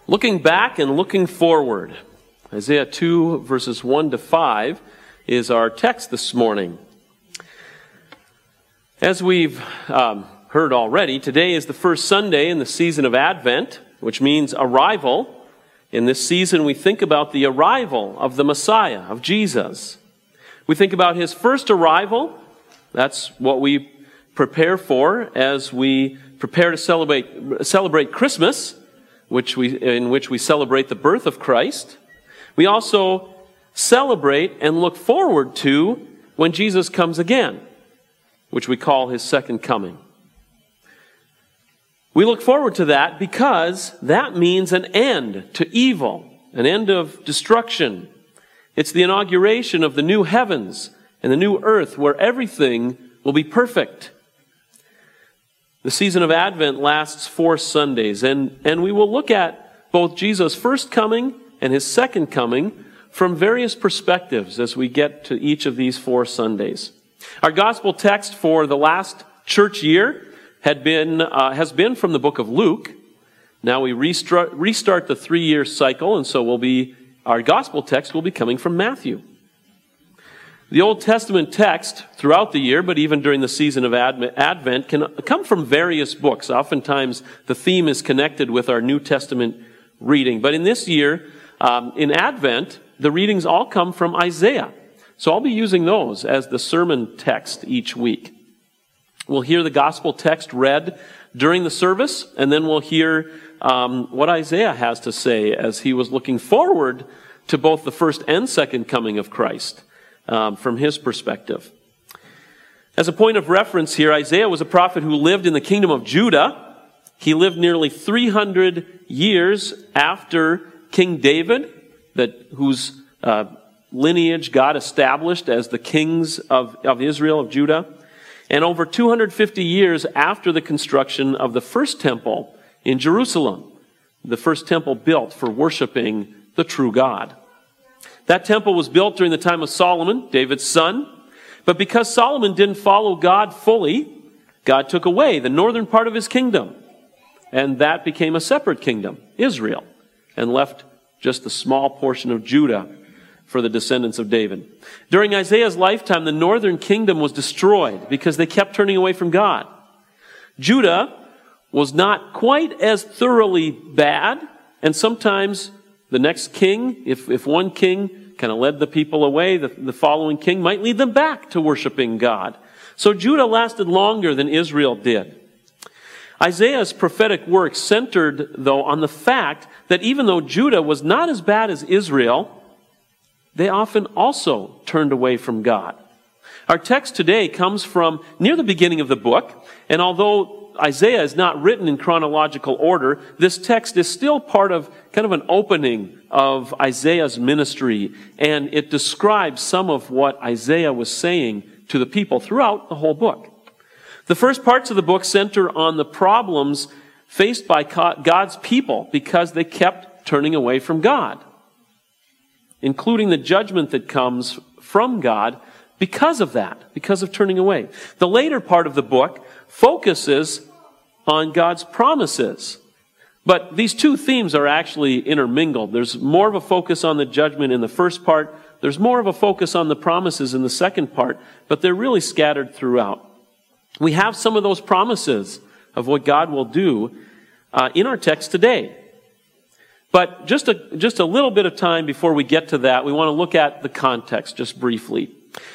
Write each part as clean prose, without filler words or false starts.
Looking back and looking forward. Isaiah 2 verses 1 to 5 is our text this morning. As we've heard already, today is the first Sunday in the season of Advent, which means arrival. In this season, we think about the arrival of the Messiah, of Jesus. We think about his first arrival. That's what we prepare for as we prepare to celebrate Christmas, in which we celebrate the birth of Christ. We also celebrate and look forward to when Jesus comes again, which we call his second coming. We look forward to that because that means an end to evil, an end of destruction. It's the inauguration of the new heavens and the new earth where everything will be perfect. The season of Advent lasts 4 Sundays, and we will look at both Jesus' first coming and his second coming from various perspectives as we get to each of these 4 Sundays. Our gospel text for the last church year has been from the book of Luke. Now we restart the 3-year cycle, and so our gospel text will be coming from Matthew. The Old Testament text throughout the year, but even during the season of Advent, can come from various books. Oftentimes the theme is connected with our New Testament reading. But in this year, in Advent, the readings all come from Isaiah. So I'll be using those as the sermon text each week. We'll hear the gospel text read during the service, and then we'll hear what Isaiah has to say as he was looking forward to both the first and second coming of Christ from his perspective. As a point of reference here, Isaiah was a prophet who lived in the kingdom of Judah. He lived nearly 300 years after King David, whose lineage God established as the kings of Israel, of Judah, and over 250 years after the construction of the first temple in Jerusalem, the first temple built for worshiping the true God. That temple was built during the time of Solomon, David's son, but because Solomon didn't follow God fully, God took away the northern part of his kingdom, and that became a separate kingdom, Israel, and left just a small portion of Judah for the descendants of David. During Isaiah's lifetime, the northern kingdom was destroyed because they kept turning away from God. Judah was not quite as thoroughly bad, and sometimes the next king, if one king kind of led the people away, the following king might lead them back to worshiping God. So Judah lasted longer than Israel did. Isaiah's prophetic work centered, though, on the fact that even though Judah was not as bad as Israel, they often also turned away from God. Our text today comes from near the beginning of the book, and although Isaiah is not written in chronological order, this text is still part of kind of an opening of Isaiah's ministry, and it describes some of what Isaiah was saying to the people throughout the whole book. The first parts of the book center on the problems faced by God's people because they kept turning away from God, including the judgment that comes from God because of that, because of turning away. The later part of the book focuses on God's promises. But these two themes are actually intermingled. There's more of a focus on the judgment in the first part. There's more of a focus on the promises in the second part, but they're really scattered throughout. We have some of those promises of what God will do in our text today. But just a little bit of time before we get to that, we want to look at the context just briefly.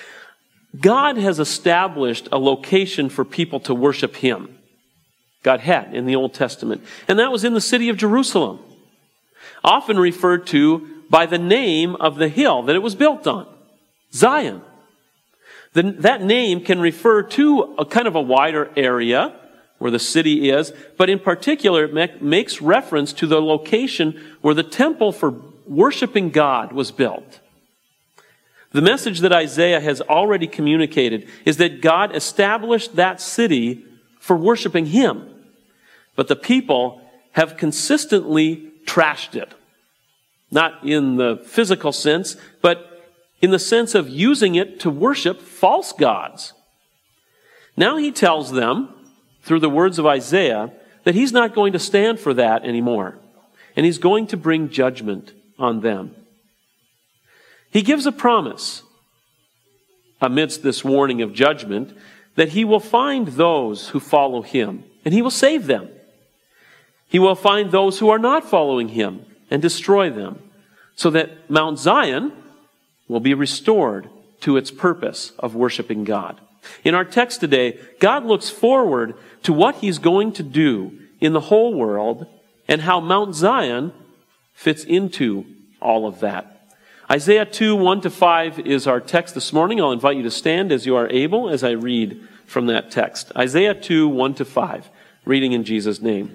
God has established a location for people to worship him. God had in the Old Testament. And that was in the city of Jerusalem, often referred to by the name of the hill that it was built on, Zion. That name can refer to a kind of a wider area where the city is, but in particular it makes reference to the location where the temple for worshiping God was built. The message that Isaiah has already communicated is that God established that city for worshiping him. But the people have consistently trashed it. Not in the physical sense, but in the sense of using it to worship false gods. Now he tells them, through the words of Isaiah, that he's not going to stand for that anymore. and he's going to bring judgment on them. He gives a promise amidst this warning of judgment that he will find those who follow him, and he will save them. He will find those who are not following him and destroy them, so that Mount Zion will be restored to its purpose of worshiping God. In our text today, God looks forward to what he's going to do in the whole world and how Mount Zion fits into all of that. Isaiah 2, 1-5 is our text this morning. I'll invite you to stand as you are able as I read from that text. Isaiah 2, 1-5, reading in Jesus' name.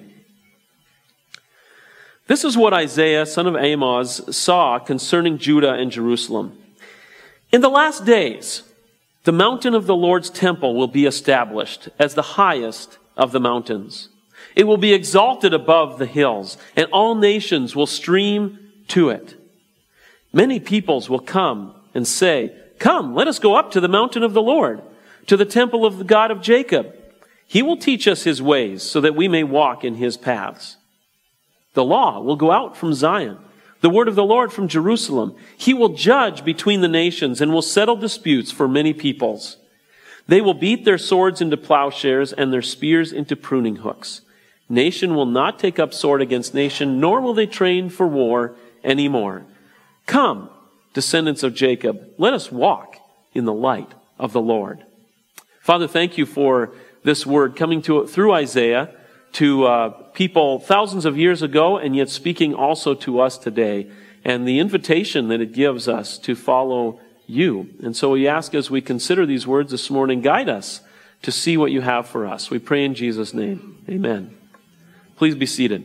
This is what Isaiah, son of Amoz, saw concerning Judah and Jerusalem. In the last days, the mountain of the Lord's temple will be established as the highest of the mountains. It will be exalted above the hills, and all nations will stream to it. Many peoples will come and say, "Come, let us go up to the mountain of the Lord, to the temple of the God of Jacob. He will teach us his ways so that we may walk in his paths." The law will go out from Zion, the word of the Lord from Jerusalem. He will judge between the nations and will settle disputes for many peoples. They will beat their swords into plowshares and their spears into pruning hooks. Nation will not take up sword against nation, nor will they train for war anymore. Come, descendants of Jacob, let us walk in the light of the Lord. Father, thank you for this word coming through Isaiah to people thousands of years ago, and yet speaking also to us today, and the invitation that it gives us to follow you. And so we ask, as we consider these words this morning, guide us to see what you have for us. We pray in Jesus' name. Amen. Please be seated.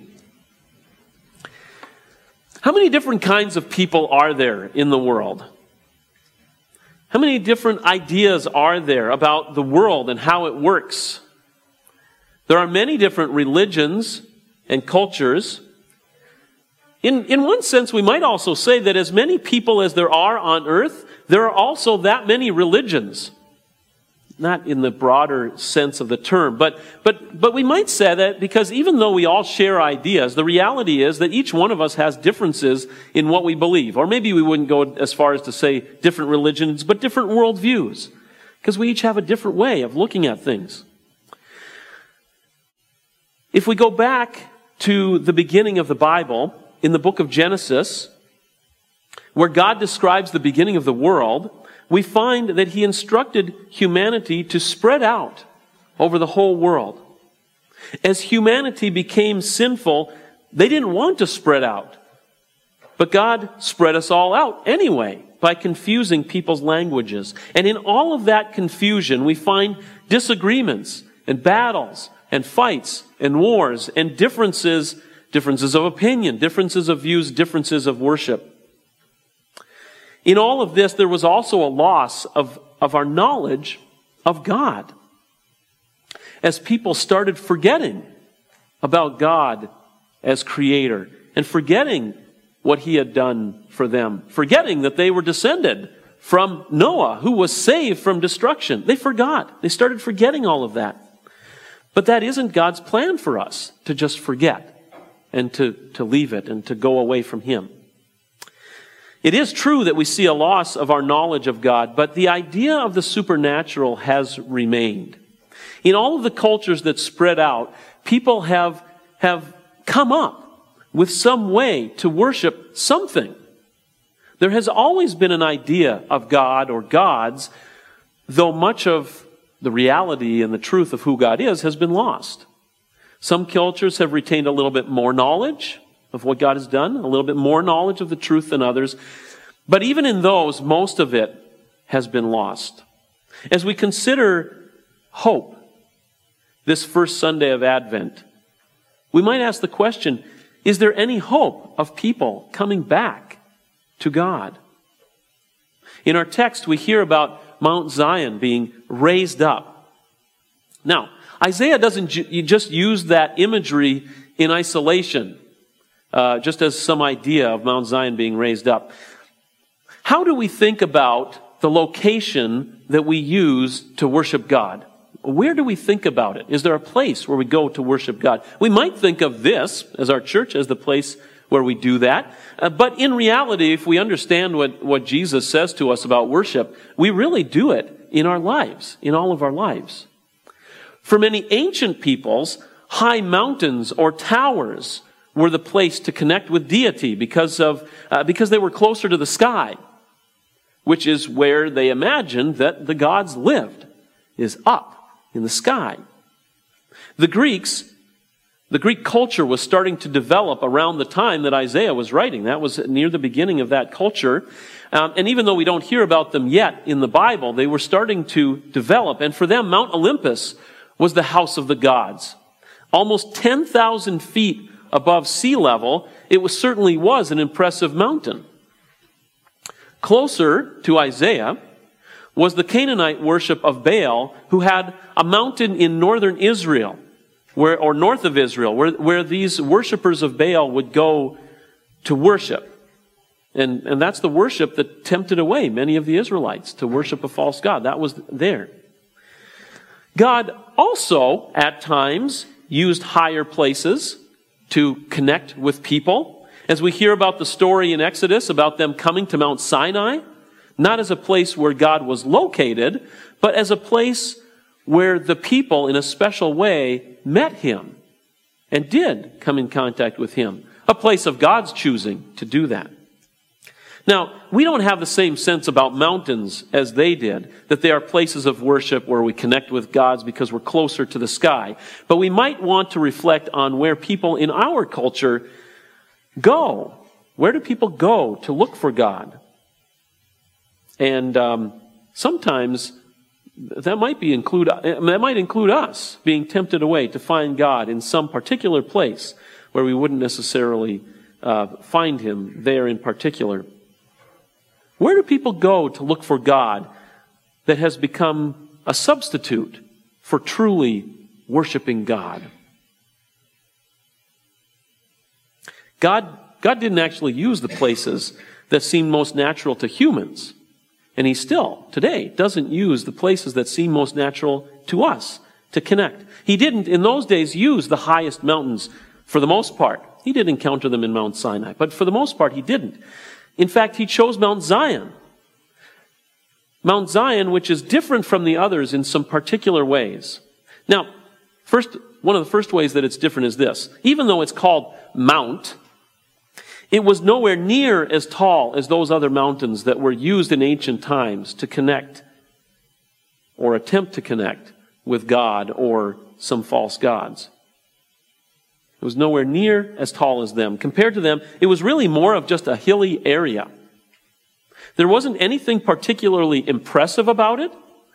How many different kinds of people are there in the world? How many different ideas are there about the world and how it works? There are many different religions and cultures. In one sense, we might also say that as many people as there are on earth, there are also that many religions. Not in the broader sense of the term, but we might say that because even though we all share ideas, the reality is that each one of us has differences in what we believe. Or maybe we wouldn't go as far as to say different religions, but different worldviews. Because we each have a different way of looking at things. If we go back to the beginning of the Bible, in the book of Genesis, where God describes the beginning of the world, we find that he instructed humanity to spread out over the whole world. As humanity became sinful, they didn't want to spread out. But God spread us all out anyway by confusing people's languages. And in all of that confusion, we find disagreements and battles and fights and wars and differences of opinion, differences of views, differences of worship. In all of this, there was also a loss of our knowledge of God. As people started forgetting about God as creator and forgetting what he had done for them, forgetting that they were descended from Noah, who was saved from destruction. They forgot. They started forgetting all of that. But that isn't God's plan for us, to just forget and to leave it and to go away from him. It is true that we see a loss of our knowledge of God, but the idea of the supernatural has remained. In all of the cultures that spread out, people have come up with some way to worship something. There has always been an idea of God or gods, though much of the reality and the truth of who God is has been lost. Some cultures have retained a little bit more knowledge of what God has done, a little bit more knowledge of the truth than others. But even in those, most of it has been lost. As we consider hope this first Sunday of Advent, we might ask the question, is there any hope of people coming back to God? In our text, we hear about Mount Zion being raised up. Now, Isaiah doesn't just use that imagery in isolation, just as some idea of Mount Zion being raised up. How do we think about the location that we use to worship God? Where do we think about it? Is there a place where we go to worship God? We might think of this, as our church, as the place where we do that. But in reality, if we understand what Jesus says to us about worship, we really do it in our lives, in all of our lives. For many ancient peoples, high mountains or towers were the place to connect with deity because they were closer to the sky, which is where they imagined that the gods lived, is up in the sky. The Greek culture was starting to develop around the time that Isaiah was writing. That was near the beginning of that culture. And even though we don't hear about them yet in the Bible, they were starting to develop. And for them, Mount Olympus was the house of the gods. Almost 10,000 feet above sea level, it certainly was an impressive mountain. Closer to Isaiah was the Canaanite worship of Baal, who had a mountain in northern Israel, or north of Israel, where these worshipers of Baal would go to worship. And that's the worship that tempted away many of the Israelites to worship a false god. That was there. God also, at times, used higher places to connect with people. As we hear about the story in Exodus about them coming to Mount Sinai, not as a place where God was located, but as a place where the people in a special way met him and did come in contact with him. A place of God's choosing to do that. Now, we don't have the same sense about mountains as they did, that they are places of worship where we connect with God because we're closer to the sky. But we might want to reflect on where people in our culture go. Where do people go to look for God? And sometimes that might include us being tempted away to find God in some particular place where we wouldn't necessarily find him there in particular. Where do people go to look for God that has become a substitute for truly worshiping God? God didn't actually use the places that seemed most natural to humans. And he still, today, doesn't use the places that seem most natural to us to connect. He didn't, in those days, use the highest mountains for the most part. He did encounter them in Mount Sinai, but for the most part, he didn't. In fact, he chose Mount Zion. Mount Zion, which is different from the others in some particular ways. Now, one of the first ways that it's different is this. Even though it's called Mount, it was nowhere near as tall as those other mountains that were used in ancient times to connect or attempt to connect with God or some false gods. It was nowhere near as tall as them. Compared to them, it was really more of just a hilly area. There wasn't anything particularly impressive about it.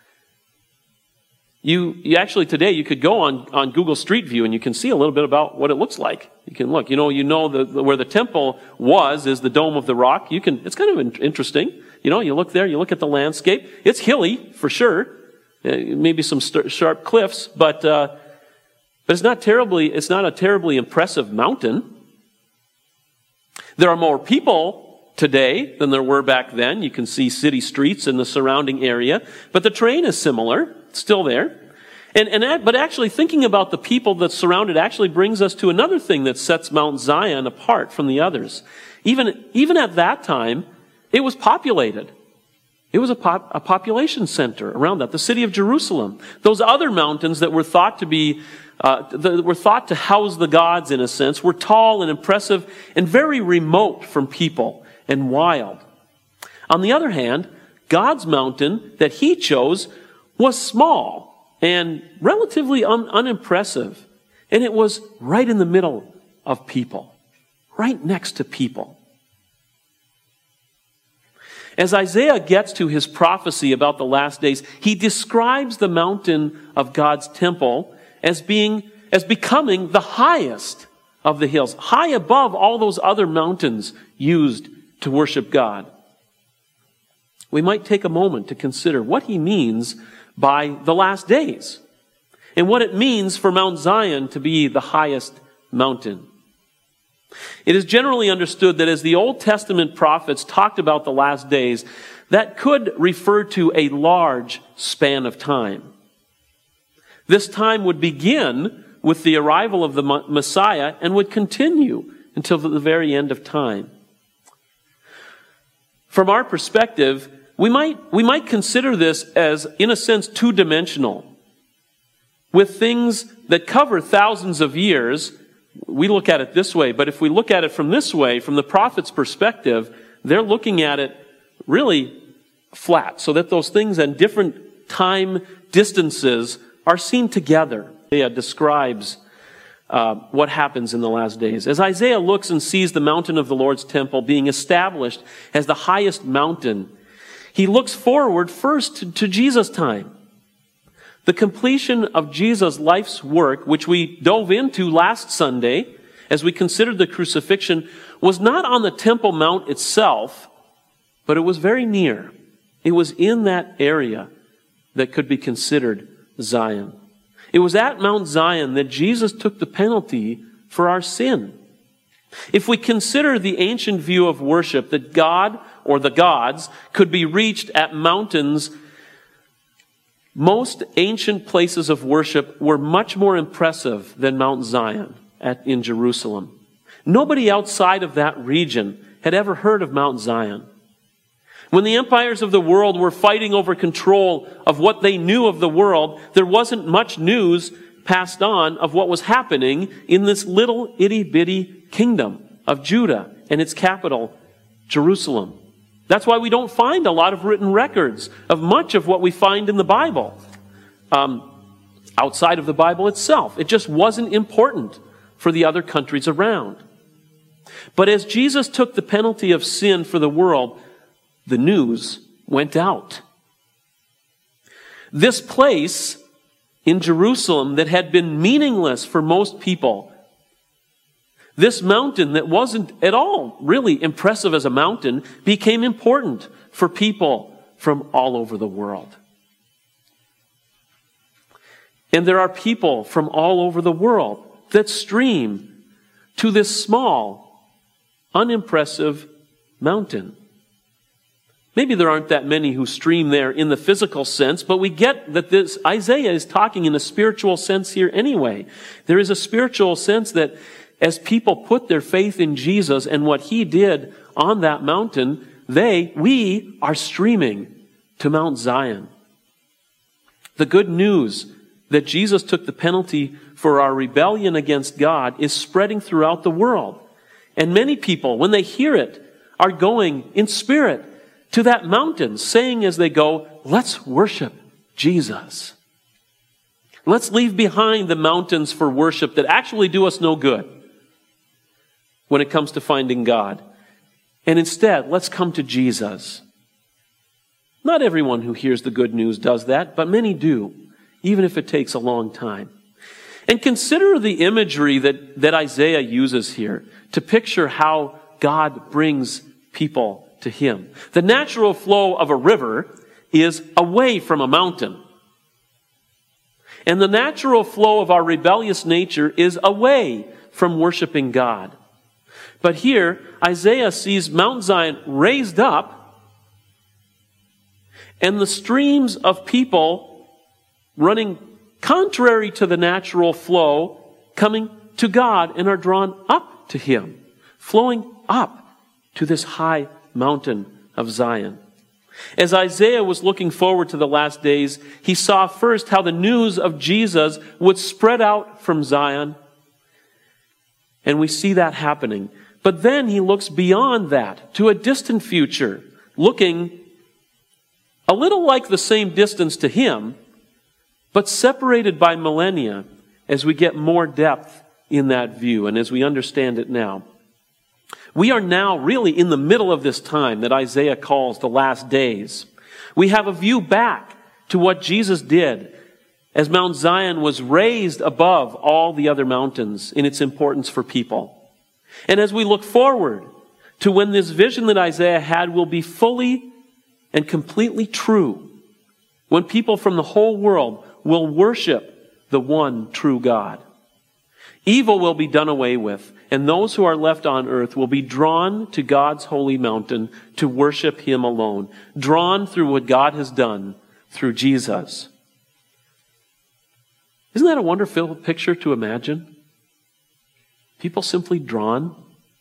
You actually today you could go on Google Street View and you can see a little bit about what it looks like. You can look. Where the temple is the Dome of the Rock. It's kind of interesting. You look there, you look at the landscape. It's hilly for sure. Maybe some sharp cliffs, but it's not a terribly impressive mountain. There are more people today than there were back then. You can see city streets in the surrounding area, but the terrain is similar. It's still there. But actually thinking about the people that surround it actually brings us to another thing that sets Mount Zion apart from the others. Even at that time, it was populated. It was a population center around that. The city of Jerusalem. Those other mountains that were thought to house the gods in a sense were tall and impressive and very remote from people and wild. On the other hand, God's mountain that he chose was small and relatively unimpressive. And it was right in the middle of people, right next to people. As Isaiah gets to his prophecy about the last days, he describes the mountain of God's temple as becoming the highest of the hills, high above all those other mountains used to worship God. We might take a moment to consider what he means by the last days and what it means for Mount Zion to be the highest mountain. It is generally understood that as the Old Testament prophets talked about the last days, that could refer to a large span of time. This time would begin with the arrival of the Messiah and would continue until the very end of time. From our perspective, we might consider this as, in a sense, two-dimensional. With things that cover thousands of years, we look at it this way, but if we look at it from this way, from the prophet's perspective, they're looking at it really flat, so that those things at different time distances are seen together. Isaiah describes what happens in the last days. As Isaiah looks and sees the mountain of the Lord's temple being established as the highest mountain, he looks forward first to Jesus' time. The completion of Jesus' life's work, which we dove into last Sunday as we considered the crucifixion, was not on the Temple Mount itself, but it was very near. It was in that area that could be considered Zion. It was at Mount Zion that Jesus took the penalty for our sin. If we consider the ancient view of worship that God or the gods could be reached at mountains, most ancient places of worship were much more impressive than Mount Zion in Jerusalem. Nobody outside of that region had ever heard of Mount Zion. When the empires of the world were fighting over control of what they knew of the world, there wasn't much news passed on of what was happening in this little itty-bitty kingdom of Judah and its capital, Jerusalem. That's why we don't find a lot of written records of much of what we find in the Bible outside of the Bible itself. It just wasn't important for the other countries around. But as Jesus took the penalty of sin for the world, the news went out. This place in Jerusalem that had been meaningless for most people, this mountain that wasn't at all really impressive as a mountain, became important for people from all over the world. And there are people from all over the world that stream to this small, unimpressive mountain. Maybe there aren't that many who stream there in the physical sense, but we get that this Isaiah is talking in a spiritual sense here anyway. There is a spiritual sense that as people put their faith in Jesus and what he did on that mountain, we are streaming to Mount Zion. The good news that Jesus took the penalty for our rebellion against God is spreading throughout the world. And many people, when they hear it, are going in spirit to that mountain, saying as they go, let's worship Jesus. Let's leave behind the mountains for worship that actually do us no good when it comes to finding God. And instead, let's come to Jesus. Not everyone who hears the good news does that, but many do, even if it takes a long time. And consider the imagery that Isaiah uses here to picture how God brings people to him. The natural flow of a river is away from a mountain. And the natural flow of our rebellious nature is away from worshiping God. But here, Isaiah sees Mount Zion raised up, and the streams of people running contrary to the natural flow, coming to God and are drawn up to him, flowing up to this high mountain of Zion. As Isaiah was looking forward to the last days, he saw first how the news of Jesus would spread out from Zion. And we see that happening. But then he looks beyond that to a distant future, looking a little like the same distance to him, but separated by millennia as we get more depth in that view and as we understand it now. We are now really in the middle of this time that Isaiah calls the last days. We have a view back to what Jesus did as Mount Zion was raised above all the other mountains in its importance for people. And as we look forward to when this vision that Isaiah had will be fully and completely true, when people from the whole world will worship the one true God. Evil will be done away with, and those who are left on earth will be drawn to God's holy mountain to worship him alone, drawn through what God has done through Jesus. Isn't that a wonderful picture to imagine? People simply drawn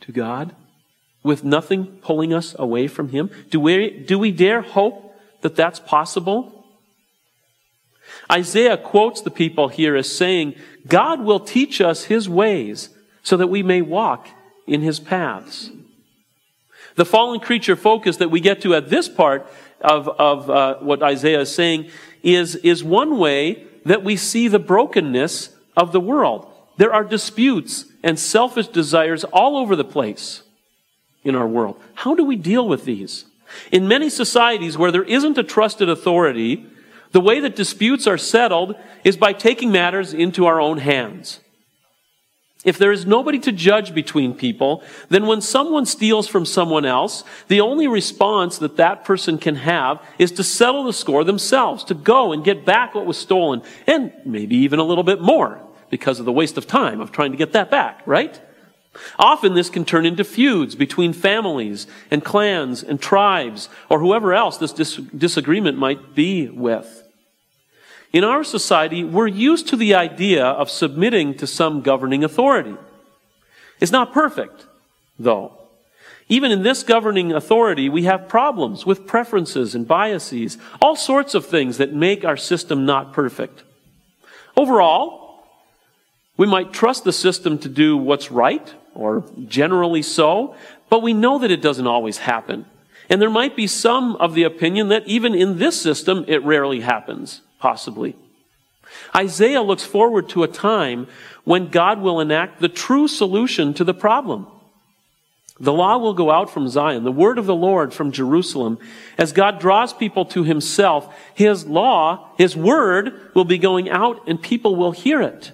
to God with nothing pulling us away from Him? Do we dare hope that that's possible? Isaiah quotes the people here as saying, God will teach us His ways so that we may walk in His paths. The fallen creature focus that we get to at this part of what Isaiah is saying is one way that we see the brokenness of the world. There are disputes and selfish desires all over the place in our world. How do we deal with these? In many societies where there isn't a trusted authority, the way that disputes are settled is by taking matters into our own hands. If there is nobody to judge between people, then when someone steals from someone else, the only response that that person can have is to settle the score themselves, to go and get back what was stolen, and maybe even a little bit more because of the waste of time of trying to get that back, right? Often this can turn into feuds between families and clans and tribes or whoever else this disagreement might be with. In our society, we're used to the idea of submitting to some governing authority. It's not perfect, though. Even in this governing authority, we have problems with preferences and biases, all sorts of things that make our system not perfect. Overall, we might trust the system to do what's right, or generally so, but we know that it doesn't always happen. And there might be some of the opinion that even in this system, it rarely happens. Possibly. Isaiah looks forward to a time when God will enact the true solution to the problem. The law will go out from Zion, the word of the Lord from Jerusalem. As God draws people to Himself, His law, His word will be going out and people will hear it.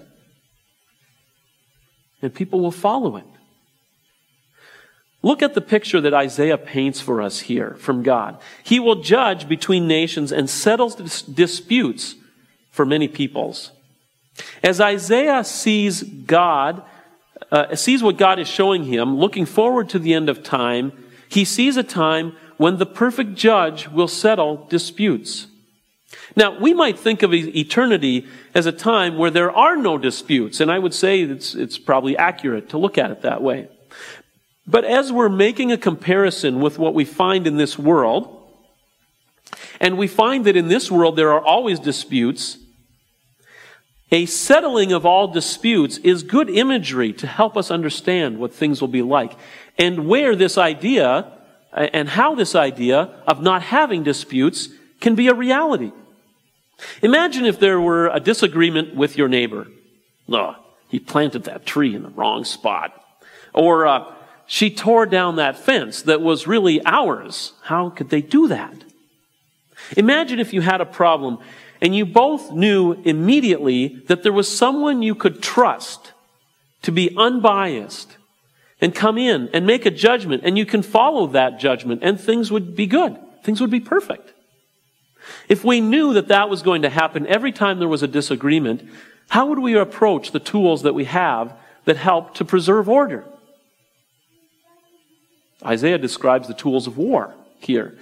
And people will follow it. Look at the picture that Isaiah paints for us here from God. He will judge between nations and settle disputes for many peoples. As Isaiah sees what God is showing him, looking forward to the end of time, he sees a time when the perfect judge will settle disputes. Now, we might think of eternity as a time where there are no disputes, and I would say it's probably accurate to look at it that way. But as we're making a comparison with what we find in this world, and we find that in this world there are always disputes, a settling of all disputes is good imagery to help us understand what things will be like, and where this idea, and how this idea of not having disputes can be a reality. Imagine if there were a disagreement with your neighbor. Oh, he planted that tree in the wrong spot. Or she tore down that fence that was really ours. How could they do that? Imagine if you had a problem and you both knew immediately that there was someone you could trust to be unbiased and come in and make a judgment, and you can follow that judgment and things would be good. Things would be perfect. If we knew that that was going to happen every time there was a disagreement, how would we approach the tools that we have that help to preserve order? Isaiah describes the tools of war here.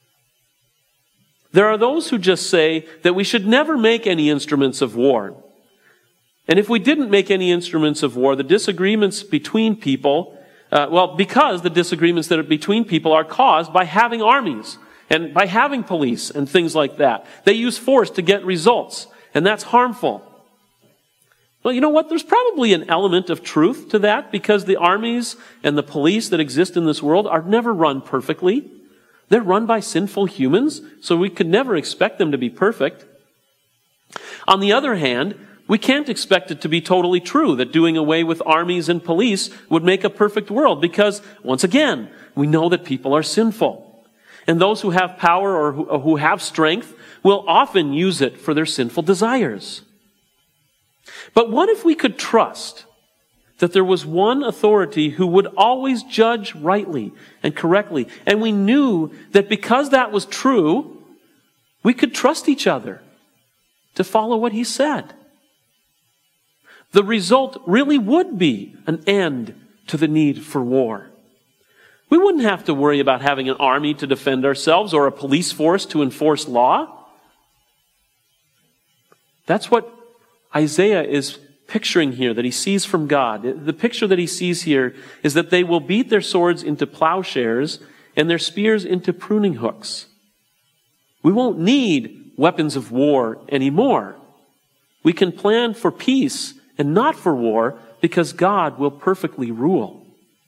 There are those who just say that we should never make any instruments of war. And if we didn't make any instruments of war, the disagreements between people, because the disagreements that are between people are caused by having armies and by having police and things like that. They use force to get results, and that's harmful. Well, you know what? There's probably an element of truth to that, because the armies and the police that exist in this world are never run perfectly. They're run by sinful humans, so we could never expect them to be perfect. On the other hand, we can't expect it to be totally true that doing away with armies and police would make a perfect world, because, once again, we know that people are sinful. And those who have power or who have strength will often use it for their sinful desires. But what if we could trust that there was one authority who would always judge rightly and correctly, and we knew that because that was true, we could trust each other to follow what he said? The result really would be an end to the need for war. We wouldn't have to worry about having an army to defend ourselves or a police force to enforce law. That's what Isaiah is picturing here that he sees from God. The picture that he sees here is that they will beat their swords into plowshares and their spears into pruning hooks. We won't need weapons of war anymore. We can plan for peace and not for war because God will perfectly rule.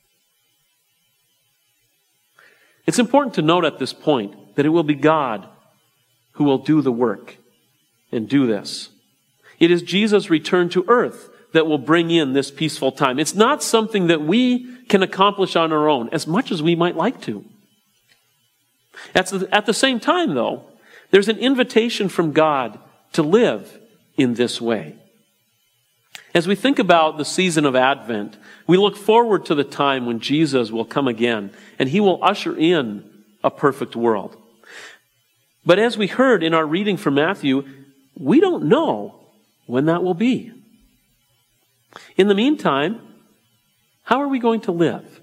It's important to note at this point that it will be God who will do the work and do this. It is Jesus' return to earth that will bring in this peaceful time. It's not something that we can accomplish on our own, as much as we might like to. At the same time, though, there's an invitation from God to live in this way. As we think about the season of Advent, we look forward to the time when Jesus will come again, and he will usher in a perfect world. But as we heard in our reading from Matthew, we don't know when that will be. In the meantime, how are we going to live?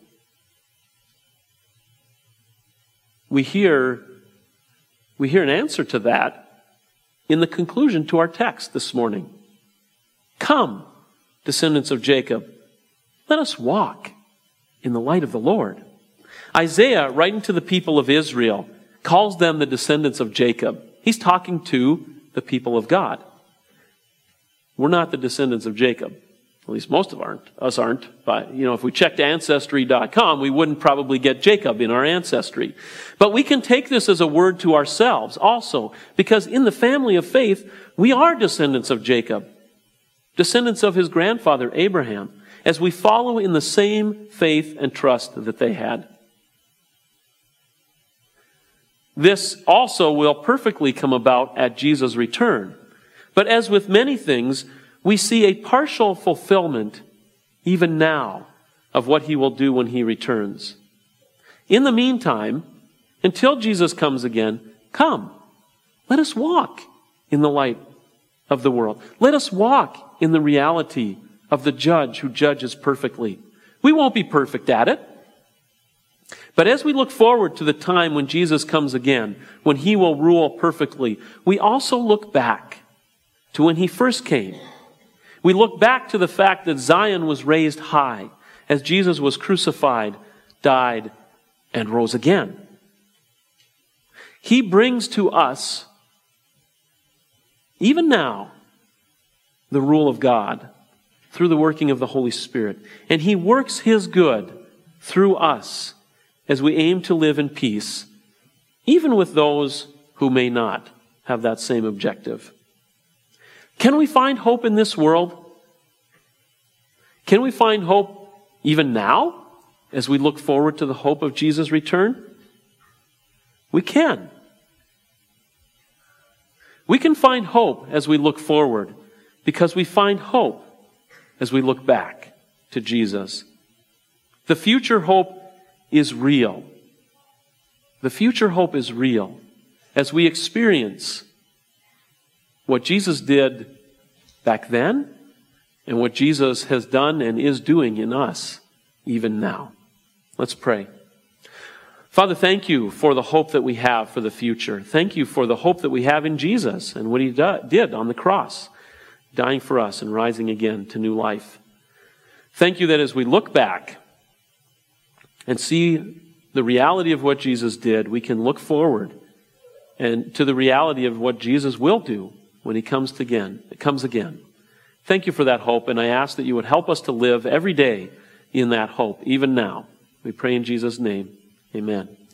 We hear an answer to that in the conclusion to our text this morning. Come, descendants of Jacob, let us walk in the light of the Lord. Isaiah, writing to the people of Israel, calls them the descendants of Jacob. He's talking to the people of God. We're not the descendants of Jacob. At least most of us aren't. But, if we checked Ancestry.com, we wouldn't probably get Jacob in our ancestry. But we can take this as a word to ourselves also, because in the family of faith, we are descendants of Jacob, descendants of his grandfather Abraham, as we follow in the same faith and trust that they had. This also will perfectly come about at Jesus' return. But as with many things, we see a partial fulfillment even now of what he will do when he returns. In the meantime, until Jesus comes again, come, let us walk in the light of the world. Let us walk in the reality of the judge who judges perfectly. We won't be perfect at it. But as we look forward to the time when Jesus comes again, when he will rule perfectly, we also look back to when he first came. We look back to the fact that Zion was raised high as Jesus was crucified, died, and rose again. He brings to us, even now, the rule of God through the working of the Holy Spirit. And he works his good through us as we aim to live in peace, even with those who may not have that same objective. Can we find hope in this world? Can we find hope even now as we look forward to the hope of Jesus' return? We can. We can find hope as we look forward because we find hope as we look back to Jesus. The future hope is real. The future hope is real as we experience what Jesus did back then and what Jesus has done and is doing in us even now. Let's pray. Father, thank you for the hope that we have for the future. Thank you for the hope that we have in Jesus and what he did on the cross, dying for us and rising again to new life. Thank you that as we look back and see the reality of what Jesus did, we can look forward and to the reality of what Jesus will do when he comes again. Thank you for that hope, and I ask that you would help us to live every day in that hope, even now. We pray in Jesus' name. Amen.